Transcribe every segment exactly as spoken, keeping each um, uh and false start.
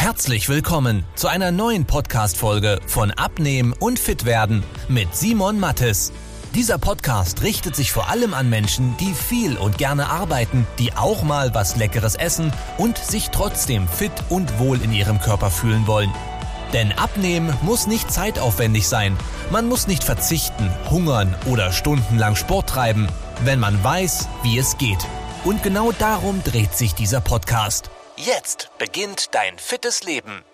Herzlich willkommen zu einer neuen Podcast-Folge von Abnehmen und Fitwerden mit Simon Mattes. Dieser Podcast richtet sich vor allem an Menschen, die viel und gerne arbeiten, die auch mal was Leckeres essen und sich trotzdem fit und wohl in ihrem Körper fühlen wollen. Denn Abnehmen muss nicht zeitaufwendig sein. Man muss nicht verzichten, hungern oder stundenlang Sport treiben, wenn man weiß, wie es geht. Und genau darum dreht sich dieser Podcast. Jetzt beginnt dein fittes Leben.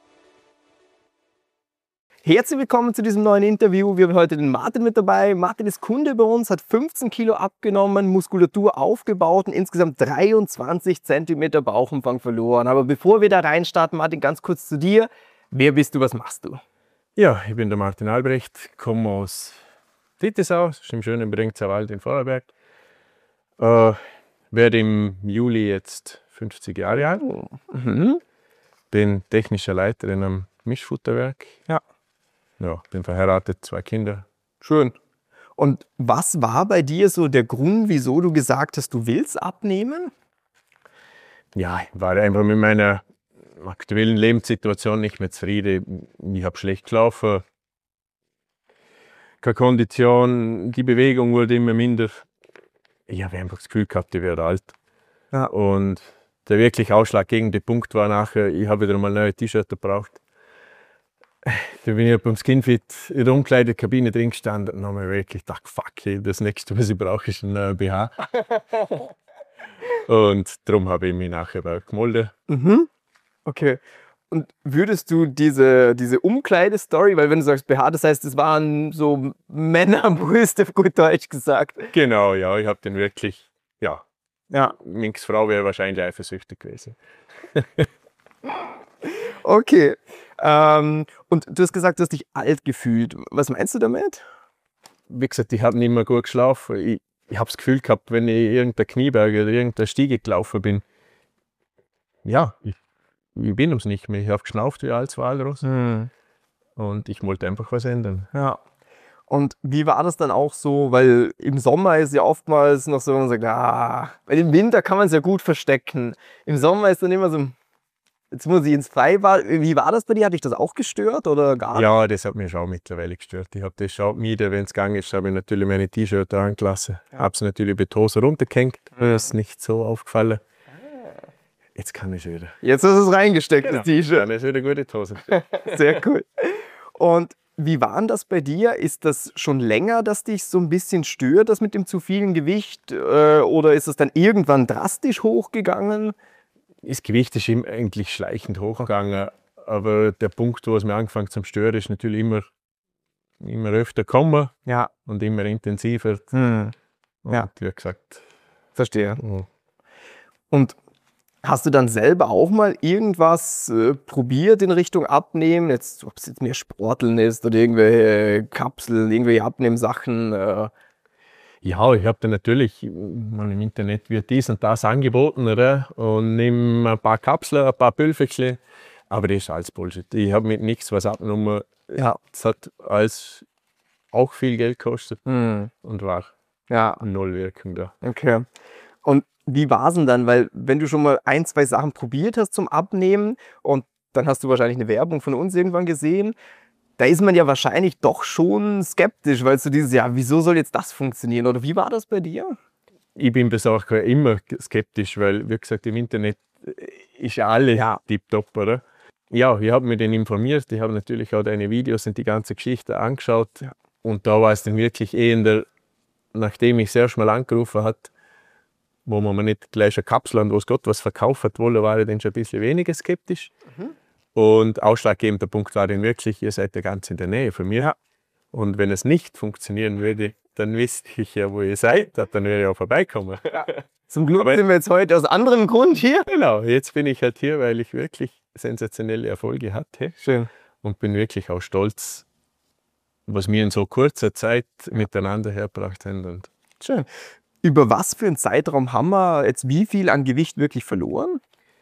Herzlich willkommen zu diesem neuen Interview. Wir haben heute den Martin mit dabei. Martin ist Kunde bei uns, hat fünfzehn Kilo abgenommen, Muskulatur aufgebaut und insgesamt dreiundzwanzig Zentimeter Bauchumfang verloren. Aber bevor wir da reinstarten, Martin, ganz kurz zu dir. Wer bist du, was machst du? Ja, ich bin der Martin Albrecht, komme aus Dittisau, im schönen Bringzer Wald in Vorarlberg. Äh, werde im Juli jetzt fünfzig Jahre alt. Mhm. Bin technischer Leiter in einem Mischfutterwerk. Ja. Ja, bin verheiratet, zwei Kinder. Schön. Und was war bei dir so der Grund, wieso du gesagt hast, du willst abnehmen? Ja, ich war einfach mit meiner aktuellen Lebenssituation nicht mehr zufrieden. Ich habe schlecht gelaufen, keine Kondition, die Bewegung wurde immer minder. Ich habe einfach das Gefühl gehabt, ich werde alt. Ja. Und der wirklich ausschlaggebende Punkt war nachher, ich habe wieder mal neue T-Shirts gebraucht. Da bin ich beim Skinfit in der Umkleidekabine drin gestanden und habe mir wirklich gedacht, fuck, ey, das nächste, was ich brauche, ist ein neuer B H. Und darum habe ich mich nachher auch gemolden. Mhm. Okay. Und würdest du diese, diese Umkleidestory, weil wenn du sagst B H, das heißt, es waren so Männerbrüste, auf gut Deutsch gesagt. Genau, ja, ich habe den wirklich, ja, Ja. Minks Frau wäre wahrscheinlich eifersüchtig gewesen. Okay. Ähm, und du hast gesagt, du hast dich alt gefühlt. Was meinst du damit? Wie gesagt, ich habe nicht mehr gut geschlafen. Ich, ich habe das Gefühl gehabt, wenn ich irgendein Knieberg oder irgendeine Stiege gelaufen bin, ja, ich, ich bin ums nicht mehr. Ich habe geschnauft wie ein altes Walross. Hm. Und ich wollte einfach was ändern. Ja. Und wie war das dann auch so? Weil im Sommer ist ja oftmals noch so, man sagt, ah, weil im Winter kann man es ja gut verstecken. Im Sommer ist dann immer so, jetzt muss ich ins Freibad. Wie war das bei dir? Hat dich das auch gestört oder gar nicht? Ja, das hat mich schon mittlerweile gestört. Ich habe das schon mieden, wenn es gegangen ist, habe ich natürlich meine T-Shirts angelassen. Ja. Habe sie natürlich bei die Hose runtergehängt. Das ist nicht so aufgefallen. Jetzt kann ich es wieder. Jetzt hast du es reingesteckt, Genau. das T-Shirt. Dann ist wieder gute Hose. Sehr cool. Und wie war denn das bei dir? Ist das schon länger, dass dich so ein bisschen stört, das mit dem zu vielen Gewicht? Äh, oder ist es dann irgendwann drastisch hochgegangen? Das Gewicht ist ihm eigentlich schleichend hochgegangen. Aber der Punkt, wo es mir angefangen zu stören, ist natürlich immer, immer öfter kommen Ja. und immer intensiver. Hm. Und Ja. wie gesagt, Verstehe. oh, Und hast du dann selber auch mal irgendwas äh, probiert in Richtung Abnehmen? Jetzt, ob es jetzt mehr Sporteln ist oder irgendwelche Kapseln, irgendwelche Abnehmsachen? Äh, ja, ich habe dann natürlich mal im Internet wird dies und das angeboten, oder? Und nehme ein paar Kapseln, ein paar Pülferchen. Aber das ist alles Bullshit. Ich habe mit nichts was abgenommen. ja. Es hat alles auch viel Geld gekostet Hm. und war Ja, null Wirkung da. okay. Und wie war es denn dann? Weil wenn du schon mal ein, zwei Sachen probiert hast zum Abnehmen und dann hast du wahrscheinlich eine Werbung von uns irgendwann gesehen, da ist man ja wahrscheinlich doch schon skeptisch, weil du dieses, ja, wieso soll jetzt das funktionieren? Oder wie war das bei dir? Ich bin bei Sachen immer skeptisch, weil, wie gesagt, im Internet ist ja alles Ja. tipptopp, oder? Ja, ich habe mich dann informiert, ich habe natürlich auch deine Videos und die ganze Geschichte angeschaut. Ja. Und da war es dann wirklich eher, nachdem ich das erste Mal angerufen hat, wo man mir nicht gleich eine Kapsel an was Gott was verkauft hat wollen, war ich dann schon ein bisschen weniger skeptisch. Mhm. Und ausschlaggebender Punkt war dann wirklich, ihr seid ja ganz in der Nähe von mir. Ja. Und wenn es nicht funktionieren würde, dann wüsste ich ja, wo ihr seid, dann wäre ich auch vorbeikommen. Zum Glück Aber- sind wir jetzt heute aus anderem Grund hier. Genau, jetzt bin ich halt hier, weil ich wirklich sensationelle Erfolge hatte Schön. und bin wirklich auch stolz, was wir in so kurzer Zeit miteinander hergebracht haben. Und Schön. Über was für einen Zeitraum haben wir jetzt wie viel an Gewicht wirklich verloren?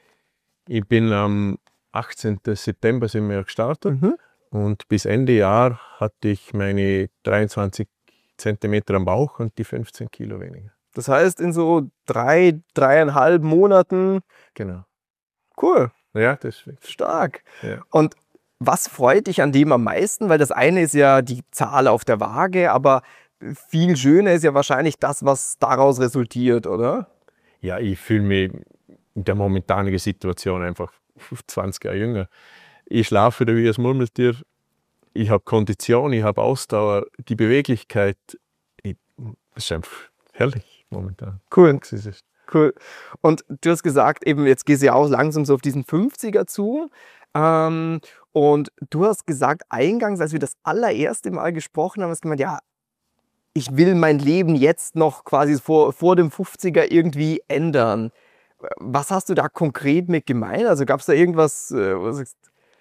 ich bin am achtzehnten September sind wir gestartet Mhm. und bis Ende Jahr hatte ich meine dreiundzwanzig Zentimeter am Bauch und die fünfzehn Kilo weniger. Das heißt, in so drei, dreieinhalb Monaten, Genau. cool. Ja, das ist stark. Ja. Und was freut dich an dem am meisten? Weil das eine ist ja die Zahl auf der Waage, aber viel schöner ist ja wahrscheinlich das, was daraus resultiert, oder? Ja, ich fühle mich in der momentanen Situation einfach zwanzig Jahre jünger. Ich schlafe wieder wie ein Murmeltier. Ich habe Kondition, ich habe Ausdauer, die Beweglichkeit. Ich, das ist einfach herrlich momentan. Cool. Das ist es. Cool. Und du hast gesagt, eben jetzt gehst du ja auch langsam so auf diesen fünfziger zu. Ähm, und du hast gesagt, eingangs, als wir das allererste Mal gesprochen haben, hast du gemeint, ja, ich will mein Leben jetzt noch quasi vor, vor dem fünfziger irgendwie ändern. Was hast du da konkret mit gemeint? Also gab es da irgendwas, äh, wo du sagst,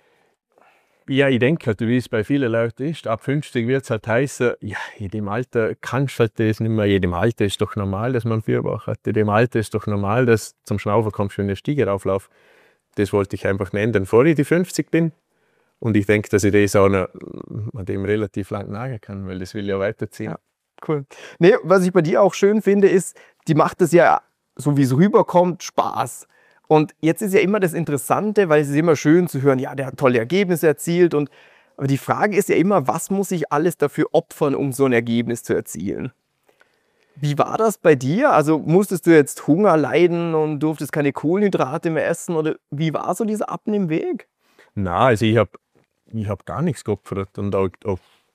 Ja, ich denke halt, wie es bei vielen Leuten ist, ab fünfzig wird es halt heißen, ja, in dem Alter kannst du halt das nicht mehr. In dem Alter ist doch normal, dass man einen Vierbauch hat. In dem Alter ist doch normal, dass zum Schnaufen kommst, wenn du eine Stiege rauflaufst. Das wollte ich einfach ändern, bevor ich die fünfzig bin. Und ich denke, dass ich das auch noch an dem relativ lang nagen kann, weil das will ja weiterziehen. Ja, cool. Nee, was ich bei dir auch schön finde, ist, die macht es ja, so wie es rüberkommt, Spaß. Und jetzt ist ja immer das Interessante, weil es ist immer schön zu hören, ja, der hat tolle Ergebnisse erzielt. Und, aber die Frage ist ja immer, was muss ich alles dafür opfern, um so ein Ergebnis zu erzielen? Wie war das bei dir? Also musstest du jetzt Hunger leiden und durftest keine Kohlenhydrate mehr essen? Oder wie war so dieser Abnehmweg? Nein, also ich habe ich hab gar nichts geopfert und auch auf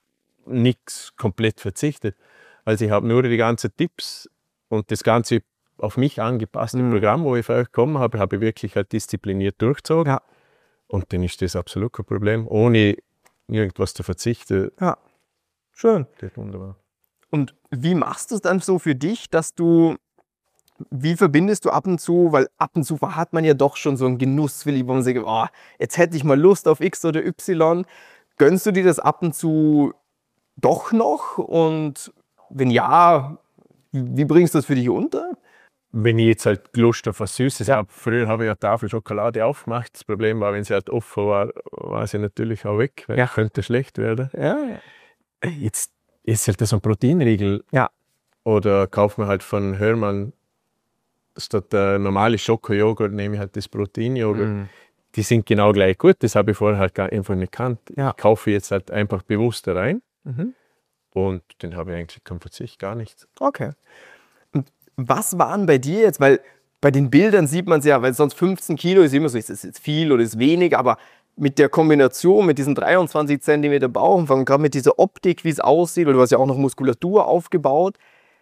nichts komplett verzichtet. Also ich habe nur die ganzen Tipps und das ganze auf mich angepasste Mhm. Programm, wo ich für euch gekommen habe, habe ich wirklich halt diszipliniert durchgezogen. Ja. Und dann ist das absolut kein Problem. Ohne irgendwas zu verzichten, Ja, schön. das ist wunderbar. Und wie machst du es dann so für dich, dass du, wie verbindest du ab und zu, weil ab und zu hat man ja doch schon so einen Genuss, wo man sagt, oh, jetzt hätte ich mal Lust auf X oder Y. Gönnst du dir das ab und zu doch noch? Und wenn ja, wie bringst du das für dich unter? Wenn ich jetzt halt Lust auf was Süßes habe, früher habe ich eine Tafel Schokolade aufgemacht. Das Problem war, wenn sie halt offen war, war sie natürlich auch weg, weil Ja. es könnte schlecht werden. Ja, Jetzt ist halt so ein Proteinriegel. Ja. Oder kaufe mir halt von Hörmann statt der normale Schokojoghurt nehme ich halt das Proteinjoghurt. Mhm. Die sind genau gleich gut, das habe ich vorher halt gar einfach nicht gekannt. Ja. Ich kaufe jetzt halt einfach bewusster rein Mhm. und den habe ich eigentlich keinen Verzicht, gar nichts. Okay. Und was waren bei dir jetzt, weil bei den Bildern sieht man es ja, weil sonst fünfzehn Kilo ist immer so, ist das jetzt viel oder ist wenig, aber mit der Kombination, mit diesen dreiundzwanzig Zentimeter Bauchumfang, gerade mit dieser Optik, wie es aussieht, weil du hast ja auch noch Muskulatur aufgebaut.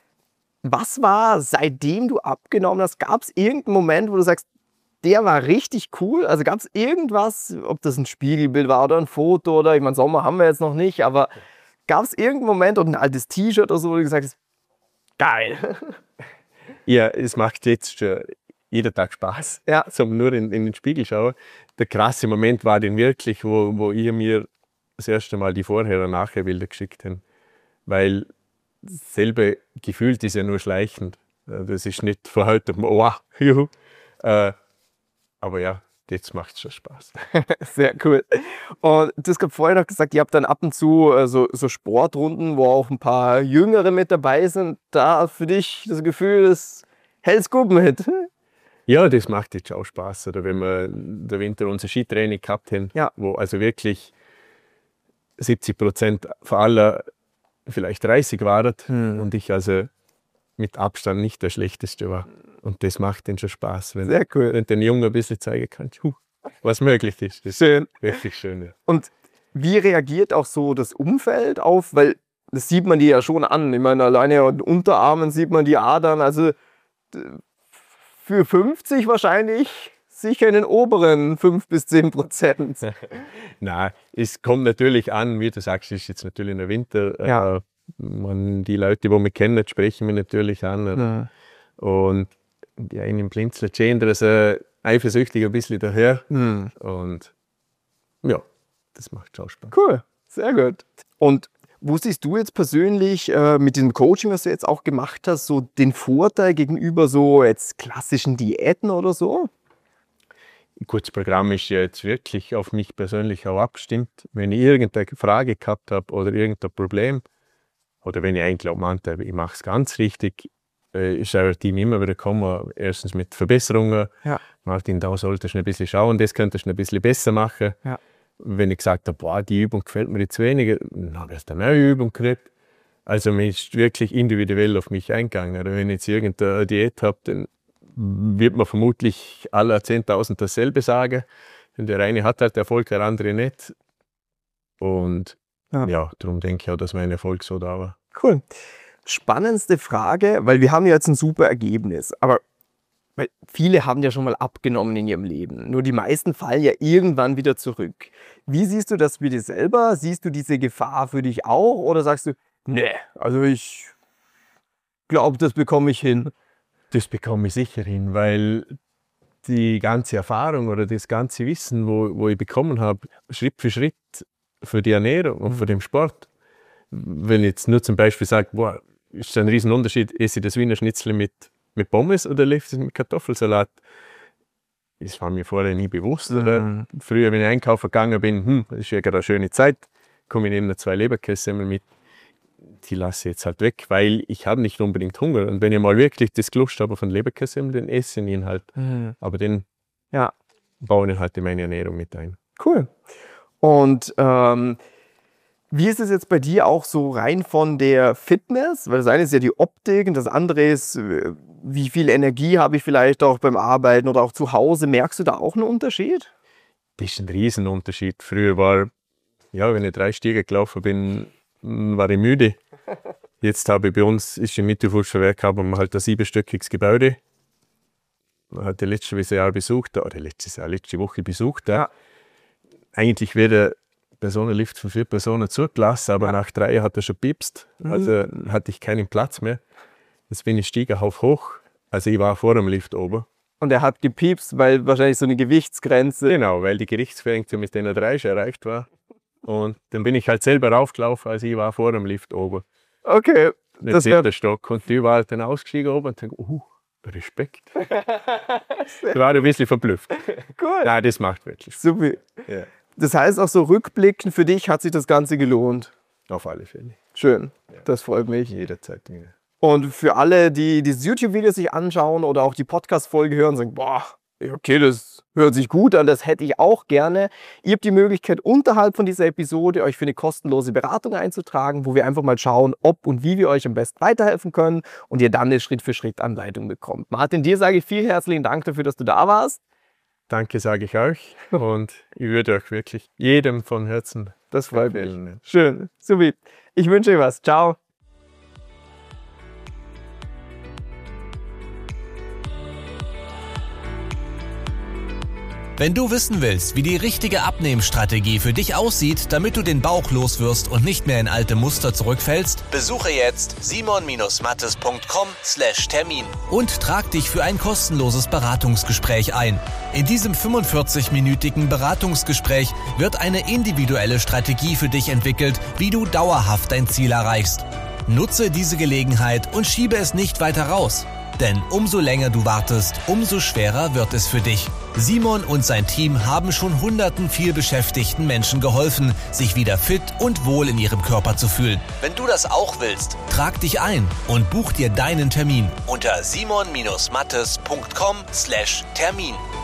Was war, seitdem du abgenommen hast, gab es irgendeinen Moment, wo du sagst, der war richtig cool? Also gab es irgendwas, ob das ein Spiegelbild war oder ein Foto oder, ich meine, Sommer haben wir jetzt noch nicht, aber gab es irgendeinen Moment oder ein altes T-Shirt oder so, wo du gesagt hast, geil. Ja, es macht jetzt schon jeden Tag Spaß, Ja. zum nur in, in den Spiegel schauen. Der krasse Moment war den wirklich, wo, wo ihr mir das erste Mal die Vorher- und Nachher-Bilder geschickt habt. Weil dasselbe Gefühl ist ja nur schleichend. Das ist nicht von heute, oh, juhu. Äh, aber ja, jetzt macht es schon Spaß. Sehr cool. Und du hast gerade vorher noch gesagt, ihr habt dann ab und zu äh, so, so Sportrunden, wo auch ein paar Jüngere mit dabei sind. Da für dich das Gefühl, das hältst gut mit. Ja, das macht jetzt auch Spaß. Oder wenn wir der Winter unser Skitraining gehabt haben, Ja. wo also wirklich siebzig Prozent von aller vielleicht dreißig waren Hm. und ich also mit Abstand nicht der Schlechteste war. Und das macht dann schon Spaß, wenn, Sehr cool. wenn den Jungen ein bisschen zeigen kannst, huh, was möglich ist. Das Schön. ist wirklich schön. Ja. Und wie reagiert auch so das Umfeld auf? Weil das sieht man dir ja schon an. Ich meine, alleine an den Unterarmen sieht man die Adern. Also d- für fünfzig wahrscheinlich sicher in den oberen fünf bis zehn Prozent. Nein, es kommt natürlich an, wie du sagst, es ist jetzt natürlich in der Winter. Ja. Äh, man, die Leute, die mich kennen, sprechen mich natürlich an. Ja. Und ja, in dem Blinzler stehen da so eifersüchtig ein bisschen daher. Hm. Und ja, das macht schon Spaß. Cool, sehr gut. Und wo siehst du jetzt persönlich äh, mit diesem Coaching, was du jetzt auch gemacht hast, so den Vorteil gegenüber so jetzt klassischen Diäten oder so? Gut, das Programm ist ja jetzt wirklich auf mich persönlich auch abgestimmt. Wenn ich irgendeine Frage gehabt habe oder irgendein Problem, oder wenn ich eigentlich meinte, ich mache es ganz richtig, äh, ist euer Team immer wieder gekommen. Erstens mit Verbesserungen. Ja. Martin, da solltest du ein bisschen schauen, das könntest du ein bisschen besser machen. Ja. Wenn ich gesagt habe, boah, die Übung gefällt mir jetzt weniger, dann habe ich eine neue Übung gekriegt. Also man ist wirklich individuell auf mich eingegangen. Oder wenn ich jetzt irgendeine Diät habe, dann wird man vermutlich alle zehntausend dasselbe sagen. Und der eine hat halt Erfolg, der andere nicht. Und ja, ja darum denke ich auch, dass mein Erfolg so da war. Cool. Spannendste Frage, weil wir haben ja jetzt ein super Ergebnis, aber weil viele haben ja schon mal abgenommen in ihrem Leben. Nur die meisten fallen ja irgendwann wieder zurück. Wie siehst du das für dich selber? Siehst du diese Gefahr für dich auch? Oder sagst du, nee, also ich glaube, das bekomme ich hin? Das bekomme ich sicher hin, weil die ganze Erfahrung oder das ganze Wissen, wo, wo ich bekommen habe, Schritt für Schritt für die Ernährung und für den Sport. Wenn ich jetzt nur zum Beispiel sage, boah, ist ein Riesenunterschied, esse ich das Wiener Schnitzel mit mit Pommes oder läuft es mit Kartoffelsalat? Das war mir vorher nie bewusst. Oder? Mhm. Früher, wenn ich einkaufen gegangen bin, hm, das ist ja gerade eine schöne Zeit, komme ich neben zwei Leberkässemmel mit. Die lasse ich jetzt halt weg, weil ich habe nicht unbedingt Hunger. Und wenn ich mal wirklich das Lust habe von Leberkässemmel, dann esse ich ihn halt. Mhm. Aber den ja. baue ich halt in meine Ernährung mit ein. Cool. Und ähm, wie ist es jetzt bei dir auch so rein von der Fitness? Weil das eine ist ja die Optik und das andere ist, wie viel Energie habe ich vielleicht auch beim Arbeiten oder auch zu Hause. Merkst du da auch einen Unterschied? Das ist ein Riesenunterschied. Früher war, ja, wenn ich drei Stiege gelaufen bin, war ich müde. Jetzt habe ich bei uns, ist im Mittelfußverwerk, haben wir halt ein siebenstöckiges Gebäude. Man hat die letztes Jahr besucht, oder letztes Jahr, letzte Woche besucht. Ja. Eigentlich wäre Personenlift für vier Personen zugelassen, aber ja. nach drei hat er schon piepst. Also mhm. hatte ich keinen Platz mehr. Jetzt bin ich Stiegerhauf hoch. Also ich war vor dem Lift oben. Und er hat gepiepst, weil wahrscheinlich so eine Gewichtsgrenze. Genau, weil die Gerichtsgrenze mit den drei schon erreicht war. Und dann bin ich halt selber raufgelaufen, also ich war vor dem Lift oben. Okay. Nicht das der Stock. Und die war halt dann ausgestiegen oben und dachte, uh, Respekt. Da war ich ein bisschen verblüfft. Cool. Nein, das macht wirklich. Super. Ja. Das heißt auch so rückblickend, für dich hat sich das Ganze gelohnt? Auf alle Fälle. Schön, ja. Das freut mich. Jederzeit. Ja. Und für alle, die dieses YouTube-Video sich anschauen oder auch die Podcast-Folge hören und sagen, boah, okay, das hört sich gut an, das hätte ich auch gerne. Ihr habt die Möglichkeit, unterhalb von dieser Episode euch für eine kostenlose Beratung einzutragen, wo wir einfach mal schauen, ob und wie wir euch am besten weiterhelfen können und ihr dann eine Schritt-für-Schritt-Anleitung bekommt. Martin, dir sage ich vielen herzlichen Dank dafür, dass du da warst. Danke sage ich euch und ich würde euch wirklich jedem von Herzen das freut mich. Schön, super. Ich wünsche euch was. Ciao. Wenn du wissen willst, wie die richtige Abnehmstrategie für dich aussieht, damit du den Bauch loswirst und nicht mehr in alte Muster zurückfällst, besuche jetzt simon mattes punkt com slash Termin und trag dich für ein kostenloses Beratungsgespräch ein. In diesem fünfundvierzig-minütigen Beratungsgespräch wird eine individuelle Strategie für dich entwickelt, wie du dauerhaft dein Ziel erreichst. Nutze diese Gelegenheit und schiebe es nicht weiter raus. Denn umso länger du wartest, umso schwerer wird es für dich. Simon und sein Team haben schon hunderten vielbeschäftigten Menschen geholfen, sich wieder fit und wohl in ihrem Körper zu fühlen. Wenn du das auch willst, trag dich ein und buch dir deinen Termin unter simon mattes punkt com slash Termin.